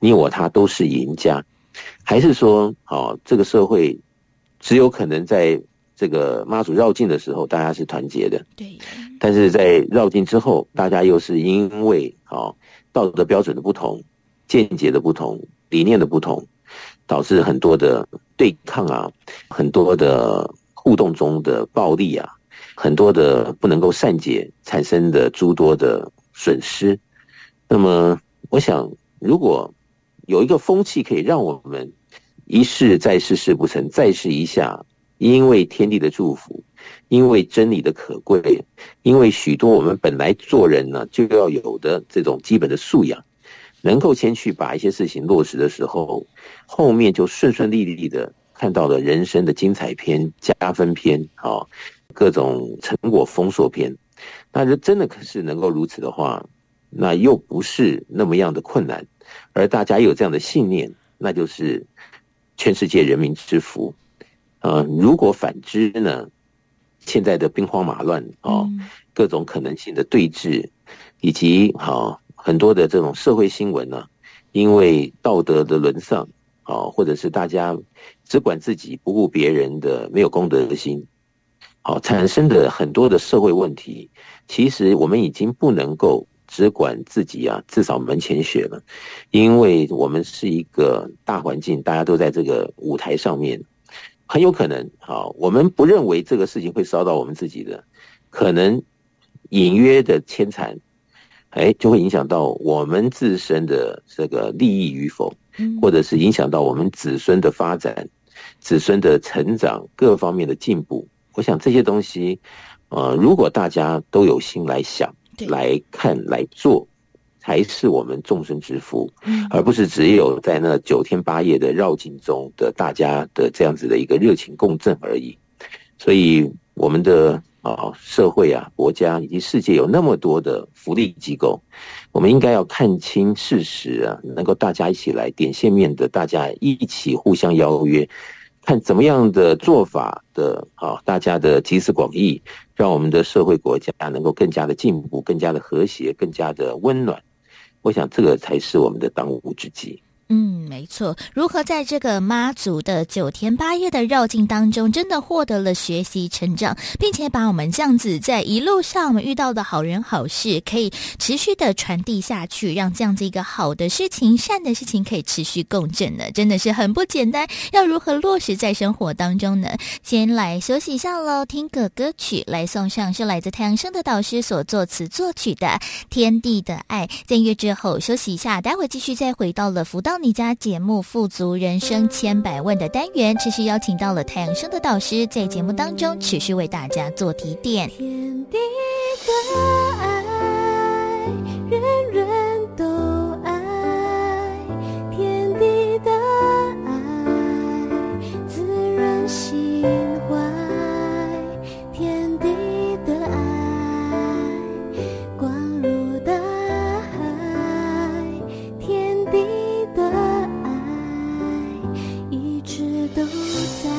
你我他都是赢家，还是说，哦，这个社会只有可能在这个妈祖绕境的时候，大家是团结的， 对， 但是在绕境之后，大家又是因为哦道德标准的不同、见解的不同、理念的不同，导致很多的对抗啊，很多的互动中的暴力啊，很多的不能够善解产生的诸多的损失。那么，我想，如果有一个风气可以让我们一试再试试不成，再试一下，因为天地的祝福，因为真理的可贵，因为许多我们本来做人呢就要有的这种基本的素养，能够先去把一些事情落实的时候，后面就顺顺利利的看到了人生的精彩篇、加分篇啊、哦，各种成果丰硕篇。那就真的可是能够如此的话，那又不是那么样的困难，而大家有这样的信念，那就是全世界人民之福。呃，如果反之呢，现在的兵荒马乱哦，各种可能性的对峙，以及好、哦、很多的这种社会新闻呢，因为道德的沦丧哦，或者是大家只管自己不顾别人的没有公德的心，好、哦、产生的很多的社会问题，其实我们已经不能够只管自己啊，至少门前雪了，因为我们是一个大环境，大家都在这个舞台上面。很有可能，好，我们不认为这个事情会烧到我们自己的，可能隐约的牵缠，哎，就会影响到我们自身的这个利益与否，或者是影响到我们子孙的发展、子孙的成长各方面的进步。我想这些东西，呃，如果大家都有心来想、来看、来做，才是我们众生之福，而不是只有在那九天八夜的绕境中的大家的这样子的一个热情共振而已。所以我们的啊社会啊、国家以及世界有那么多的福利机构，我们应该要看清事实啊，能够大家一起来点线面的，大家一起互相邀约，看怎么样的做法的啊，大家的集思广益，让我们的社会国家能够更加的进步、更加的和谐、更加的温暖。我想这个才是我们的当务之急。 嗯，没错。如何在这个妈祖的九天八夜的绕境当中，真的获得了学习成长，并且把我们这样子在一路上我们遇到的好人好事，可以持续的传递下去，让这样子一个好的事情、善的事情可以持续共振呢，真的是很不简单。要如何落实在生活当中呢？先来休息一下喽，听个歌曲来送上，是来自太阳升的导师所作词作曲的《天地的爱》。在音乐之后休息一下，待会继续再回到了福到你家节目富足人生千百万的单元，持续邀请到了太阳升的导师，在节目当中持续为大家做提点。 天地的爱，人人都爱，天地的爱，自然心怀，天地的爱，光如大海，天地的爱一直都在。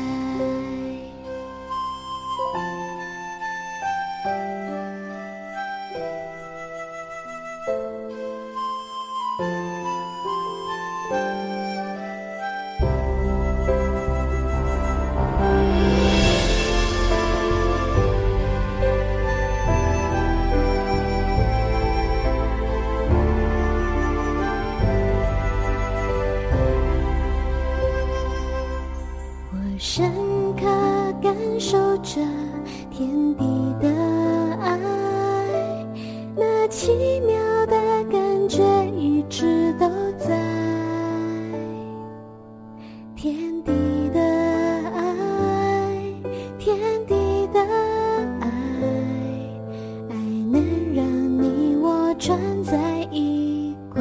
深刻感受着天地的爱，那奇妙的感觉一直都在。天地的爱，天地的爱，爱能让你我串在一块。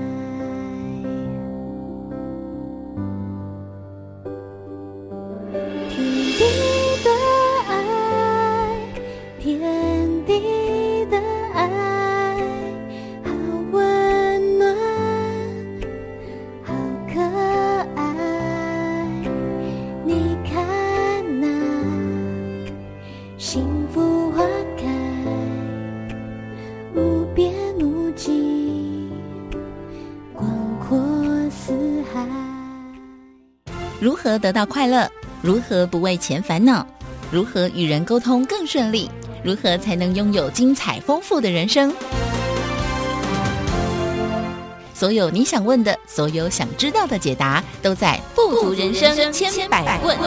天地的爱，好温暖，好可爱。你看那幸福花开，无边无际，广阔何得到快乐？如何不为钱烦恼？如何与人沟通更顺利？如何才能拥有精彩丰富的人生？所有你想问的，所有想知道的解答，都在《富足人生千百问》。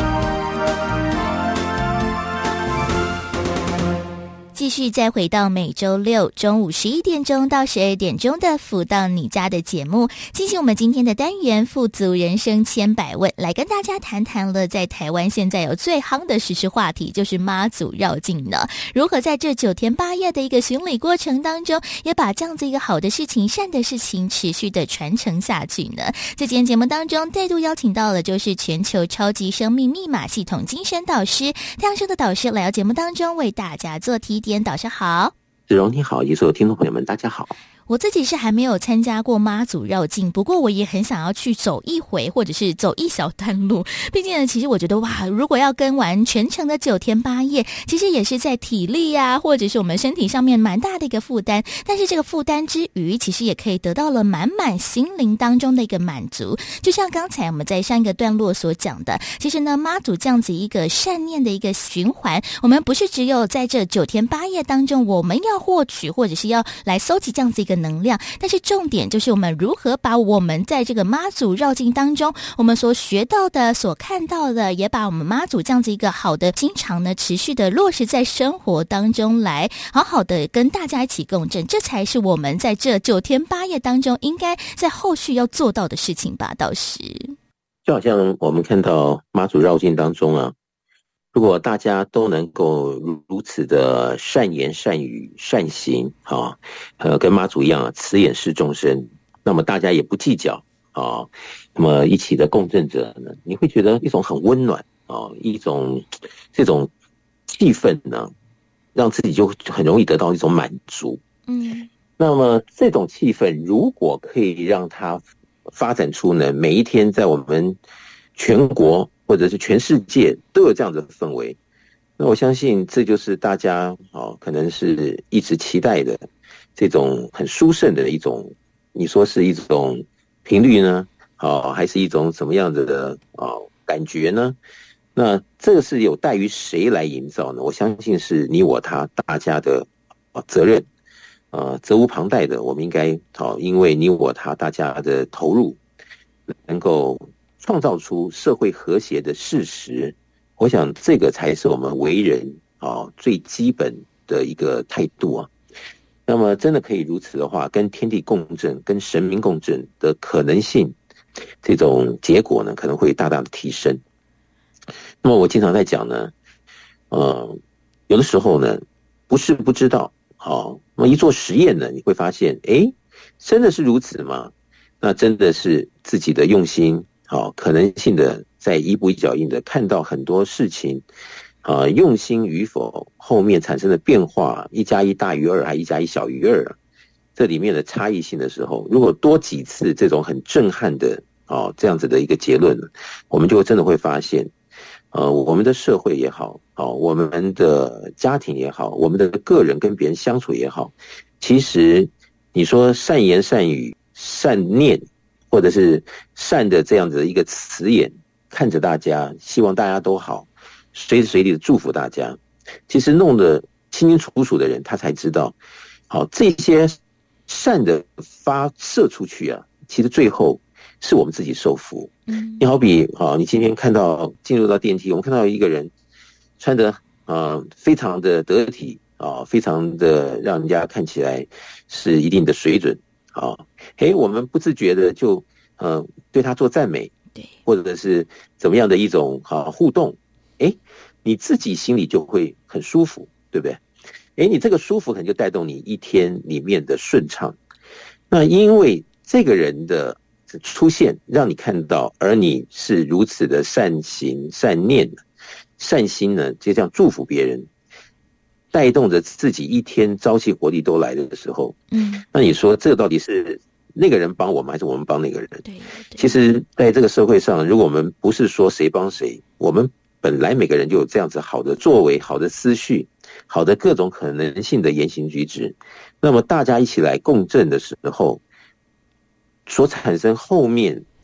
继续再回到每周六中午十一点钟到十二点钟的福到你家的节目，进行我们今天的单元富足人生千百问，来跟大家谈谈了在台湾现在有最夯的时事话题，就是妈祖绕境呢，如何在这九天八夜的一个巡礼过程当中，也把这样子一个好的事情善的事情持续的传承下去呢。在今天节目当中再度邀请到了就是全球超级生命密码系统精神导师太阳升的导师来到节目当中为大家做提点。导师好。 子荣你好，以及所有听众朋友们大家好。 我自己是还没有参加过妈祖绕境，不过我也很想要去走一回，或者是走一小段路。毕竟呢，其实我觉得哇，如果要跟完全程的九天八夜，其实也是在体力啊，或者是我们身体上面蛮大的一个负担。但是这个负担之余，其实也可以得到了满满心灵当中的一个满足。就像刚才我们在上一个段落所讲的，其实呢，妈祖这样子一个善念的一个循环，我们不是只有在这九天八夜当中，我们要获取或者是要来搜集这样子一个能量，但是重点就是我们如何把我们在这个妈祖绕境当中我们所学到的所看到的，也把我们妈祖这样子一个好的经常呢持续的落实在生活当中来好好的跟大家一起共振，这才是我们在这九天八夜当中应该在后续要做到的事情吧。倒是就好像我们看到妈祖绕境当中啊，如果大家都能够如此的善言善语善行啊，呃，跟妈祖一样啊，慈眼视众生，那么大家也不计较啊，那么一起的共振者呢，你会觉得一种很温暖啊，一种这种气氛呢，让自己就很容易得到一种满足。嗯，那么这种气氛如果可以让它发展出呢，每一天在我们全国或者是全世界都有这样的氛围，那我相信这就是大家哦，可能是一直期待的这种很殊胜的一种，你说是一种频率呢，哦，还是一种什么样子的哦感觉呢？那这个是有待于谁来营造呢？我相信是你我他大家的责任，呃，责无旁贷的。我们应该哦，因为你我他大家的投入，能够创造出社会和谐的事实，我想这个才是我们为人啊最基本的一个态度啊。那么真的可以如此的话，跟天地共振，跟神明共振的可能性，这种结果呢，可能会大大的提升。那么我经常在讲呢，呃，有的时候呢，不是不知道，好，那么一做实验呢，你会发现，诶，真的是如此吗？那真的是自己的用心。好，可能性的在一步一脚印的看到很多事情，啊，用心与否后面产生的变化，一加一大于二，还一加一小于二，这里面的差异性的时候，如果多几次这种很震撼的啊这样子的一个结论，我们就真的会发现，呃，我们的社会也好，啊，我们的家庭也好，我们的个人跟别人相处也好，其实你说善言善语善念，或者是善的这样子的一个慈眼看着大家，希望大家都好，随时随地的祝福大家，其实弄得清清楚楚的人他才知道，好，这些善的发射出去啊，其实最后是我们自己受福。嗯，你好比啊，你今天看到进入到电梯，我们看到一个人穿得呃非常的得体啊，非常的让人家看起来是一定的水准。啊，嘿，我们不自觉的就呃对他做赞美，对，或者是怎么样的一种啊互动，哎，你自己心里就会很舒服，对不对？哎，你这个舒服可能就带动你一天里面的顺畅。那因为这个人的出现，让你看到，而你是如此的善行、善念、善心呢，就这样祝福别人。带动着自己一天朝气活力都来的时候，嗯，那你说这到底是那个人帮我们，还是我们帮那个人？对，其实在这个社会上，如果我们不是说谁帮谁，我们本来每个人就有这样子好的作为、好的思绪、好的各种可能性的言行举止，那么大家一起来共振的时候，所产生后面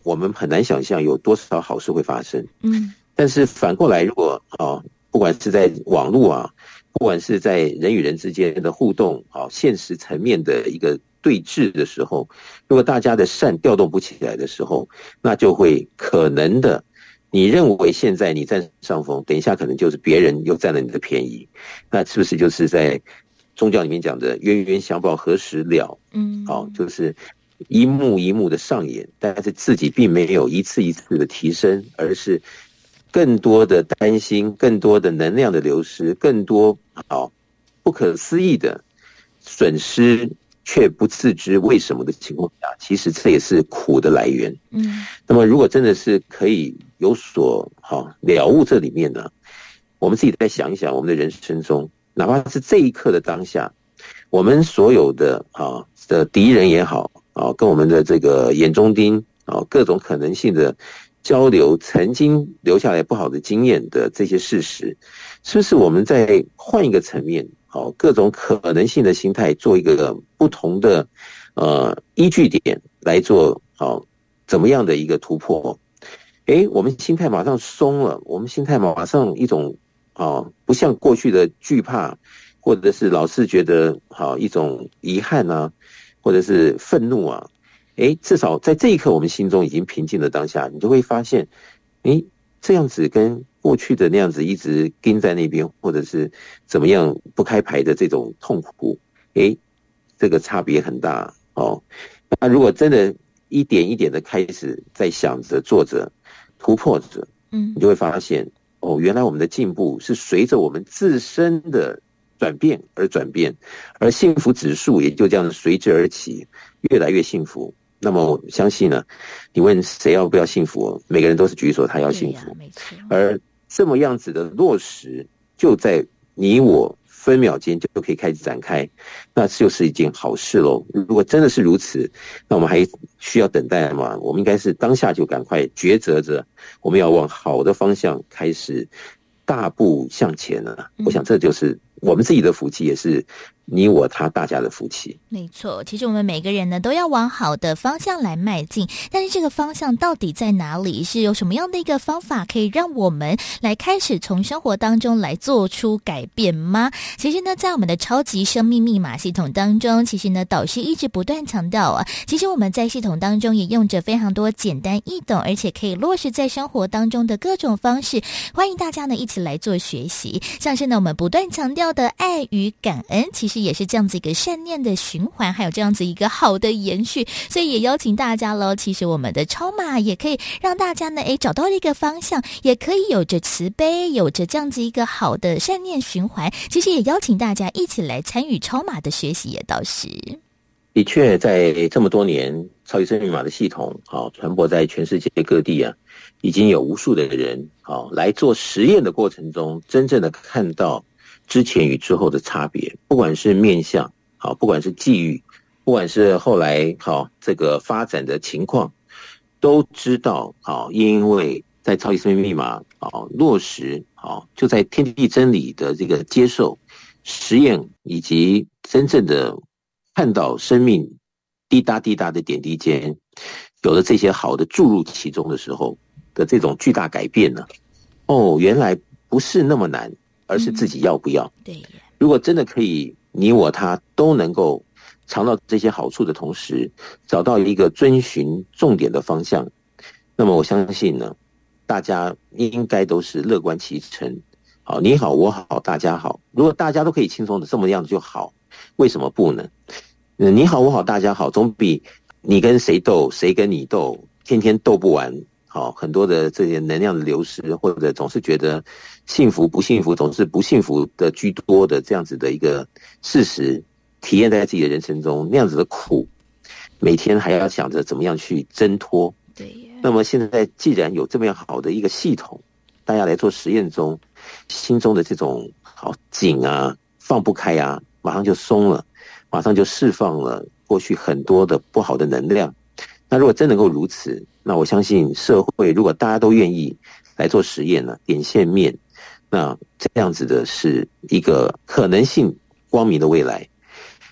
我们很难想象有多少好事会发生。 嗯， 但是反过来，如果啊，不管是在网络啊，不管是在人与人之间的互动啊，现实层面的一个对峙的时候，如果大家的善调动不起来的时候，那就会可能的，你认为现在你占上风，等一下可能就是别人又占了你的便宜，那是不是就是在宗教里面讲的冤冤相报何时了？嗯，好、哦，就是一幕一幕的上演，但是自己并没有一次一次的提升，而是更多的担心，更多的能量的流失，更多好、哦、不可思议的损失，却不自知为什么的情况下，其实这也是苦的来源。嗯，那么如果真的是可以有所好、哦、了悟这里面呢，我们自己再想一想，我们的人生中，哪怕是这一刻的当下，我们所有的啊的敌人也好啊，跟我们的这个眼中钉啊，各种可能性的交流，曾经留下来不好的经验的这些事实，是不是我们在换一个层面，好，各种可能性的心态，做一个不同的呃依据点来做好怎么样的一个突破？诶，我们心态马上松了，我们心态马上一种啊，不像过去的惧怕，或者是老是觉得好一种遗憾啊，或者是愤怒啊，诶，至少在这一刻我们心中已经平静的当下，你就会发现，诶，这样子跟过去的那样子一直盯在那边，或者是怎么样不开牌的这种痛苦，诶，这个差别很大哦。那如果真的一点一点的开始在想着做着突破着，嗯，你就会发现哦，原来我们的进步是随着我们自身的转变而转变，而幸福指数也就这样随之而起，越来越幸福。那么我相信呢，你问谁要不要幸福，每个人都是举手他要幸福，没错。而这么样子的落实，就在你我分秒间就可以开始展开，那就是一件好事咯。如果真的是如此，那我们还需要等待吗？我们应该是当下就赶快抉择着，我们要往好的方向开始大步向前了。嗯、我想这就是我们自己的福气，也是你我他大家的福气。 没错，其实我们每个人呢都要往好的方向来迈进，但是这个方向到底在哪里？是有什么样的一个方法可以让我们来开始从生活当中来做出改变吗？其实呢，在我们的超级生命密码系统当中，其实呢导师一直不断强调啊，其实我们在系统当中也用着非常多简单易懂，而且可以落实在生活当中的各种方式，欢迎大家呢一起来做学习。像是呢我们不断强调的爱与感恩，其实也是这样子一个善念的循环，还有这样子一个好的延续，所以也邀请大家咯，其实我们的超码也可以让大家呢诶找到一个方向，也可以有着慈悲，有着这样子一个好的善念循环，其实也邀请大家一起来参与超码的学习也倒是。 的确在这么多年超级生命密码的系统好传播在全世界各地啊，已经有无数的人好来做实验的过程中，真正的看到之前与之后的差别，不管是面向好，不管是际遇，不管是后来好这个发展的情况，都知道好，因为在超级生命密码好落实好，就在天地真理的这个接受实验，以及真正的看到生命滴答滴答的点滴间有了这些好的注入其中的时候的这种巨大改变呢，哦，原来不是那么难，而是自己要不要。嗯、对，如果真的可以你我他都能够尝到这些好处的同时，找到一个遵循重点的方向，那么我相信呢，大家应该都是乐观其成。好，你好我好大家好，如果大家都可以轻松的这么样子就好，为什么不呢？你好我好大家好，总比你跟谁斗谁跟你斗天天斗不完好，很多的这些能量的流失，或者总是觉得幸福不幸福，总是不幸福的居多的这样子的一个事实体验在自己的人生中，那样子的苦每天还要想着怎么样去挣脱。对，那么现在既然有这么样好的一个系统，大家来做实验中，心中的这种好紧啊放不开啊，马上就松了，马上就释放了过去很多的不好的能量。那如果真能够如此，那我相信社会如果大家都愿意来做实验呢，点线面，那这样子的是一个可能性光明的未来。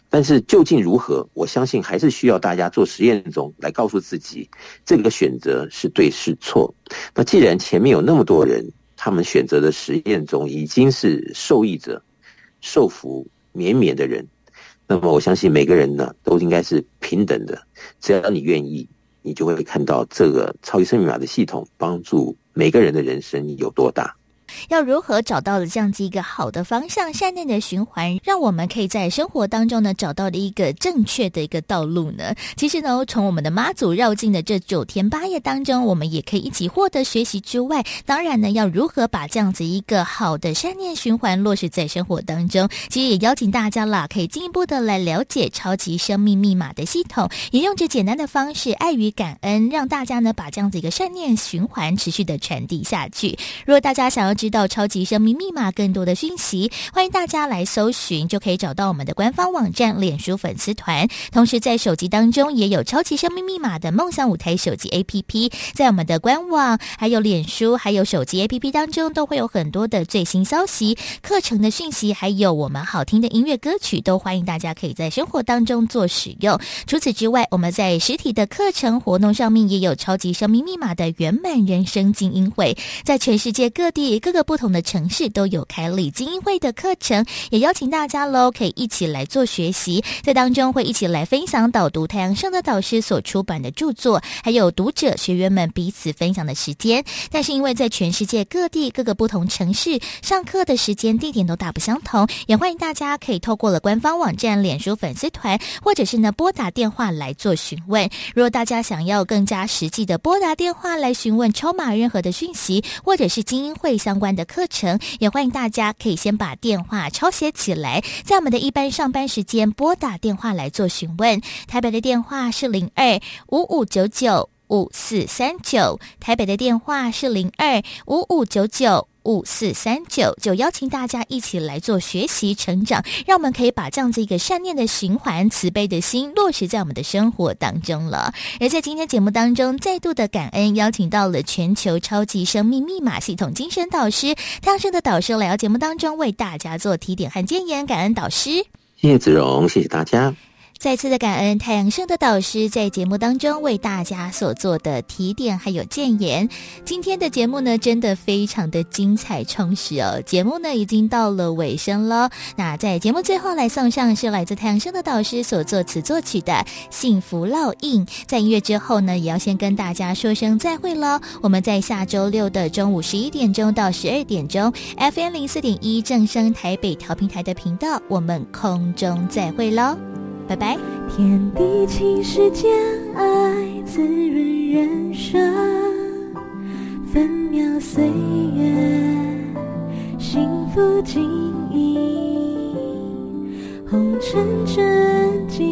但是究竟如何，我相信还是需要大家做实验中来告诉自己这个选择是对是错。那既然前面有那么多人，他们选择的实验中已经是受益者，受福绵绵的人，那么我相信每个人呢都应该是平等的，只要你愿意，你就会看到这个超级生命密码的系统帮助每个人的人生有多大。 要如何找到了这样子一个好的方向，善念的循环，让我们可以在生活当中呢找到的一个正确的一个道路呢？其实呢，从我们的妈祖绕境的这九天八夜当中，我们也可以一起获得学习之外，当然呢，要如何把这样子一个好的善念循环落实在生活当中，其实也邀请大家啦，可以进一步的来了解超级生命密码的系统，也用这简单的方式，爱与感恩，让大家呢把这样子一个善念循环持续的传递下去。如果大家想要知道超级生命密码更多的讯息，欢迎大家来搜寻，就可以找到我们的官方网站、脸书粉丝团，同时在手机当中也有超级生命密码的梦想舞台手机 A P P， 在我们的官网、还有脸书、还有手机 A P P 当中都会有很多的最新消息、课程的讯息，还有我们好听的音乐歌曲，都欢迎大家可以在生活当中做使用。除此之外，我们在实体的课程活动上面也有超级生命密码的圆满人生精英会，在全世界各地各个不同的城市都有开立精英会的课程，也邀请大家喽，可以一起来做学习，在当中会一起来分享导读太阳圣的导师所出版的著作，还有读者学员们彼此分享的时间。但是因为在全世界各地各个不同城市上课的时间地点都大不相同，也欢迎大家可以透过了官方网站、脸书粉丝团，或者是呢拨打电话来做询问。如果大家想要更加实际的拨打电话来询问超码任何的讯息，或者是精英会相关的课程，也欢迎大家可以先把电话抄写起来，在我们的一般上班时间拨打电话来做询问。台北的电话是零二五五九九五四三九，台北的电话是零二五五九九五四三九，就邀请大家一起来做学习成长，让我们可以把这样子一个善念的循环、慈悲的心落实在我们的生活当中了。而在今天节目当中，再度的感恩邀请到了全球超级生命密码系统精神导师太阳圣的导师来到节目当中为大家做提点和建言，感恩导师。 谢谢子荣，谢谢大家。 再次的感恩太阳圣的导师在节目当中为大家所做的提点还有建言。今天的节目呢真的非常的精彩充实哦，节目呢已经到了尾声了。那在节目最后来送上是来自太阳圣的导师所作词作曲的幸福烙印。在音乐之后呢，也要先跟大家说声再会了。我们在下周六的中午十一点钟到十二点钟 F M 零四点一正声台北调频台的频道，我们空中再会咯，拜拜。 天地情世间，爱滋润人生，分秒岁月，幸福经营，红尘真经，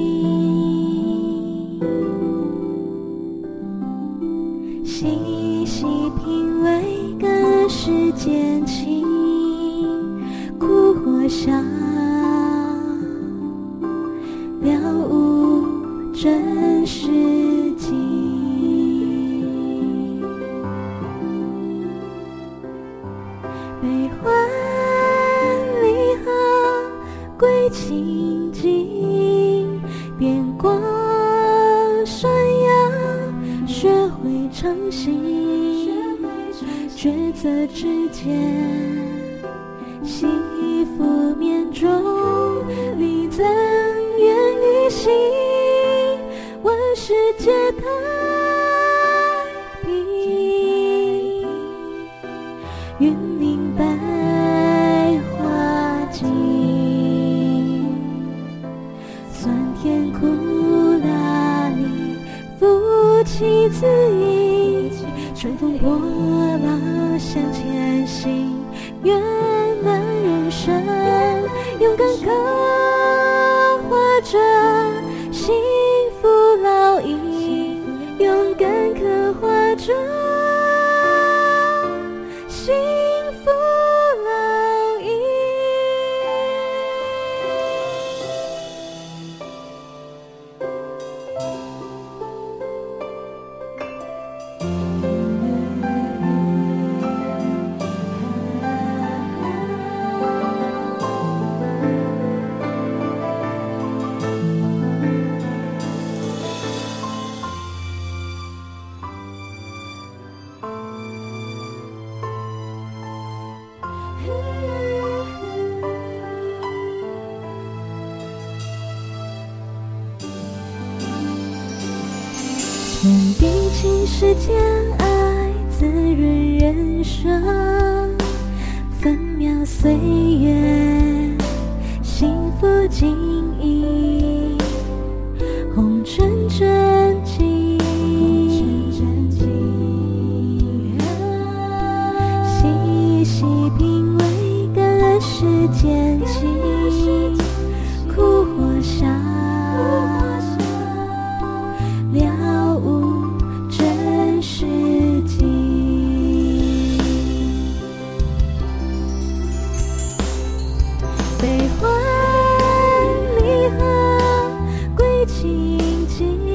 细细品味，更是见情，苦或笑，了悟真实境，悲欢离合归清净，边光闪耀学会诚心，抉择之间幸福面中你增愿于心，万世皆太平，愿明白花尽，酸甜苦辣里夫妻自意，乘风破浪向前行，圆满人生，勇敢刻画着幸福烙印，勇敢刻画着幸福烙印。 心世间爱滋润人生，分秒岁月幸福经营，红尘真情，细细品味感恩世间情，苦或笑了悟真实境，悲欢离合归清净，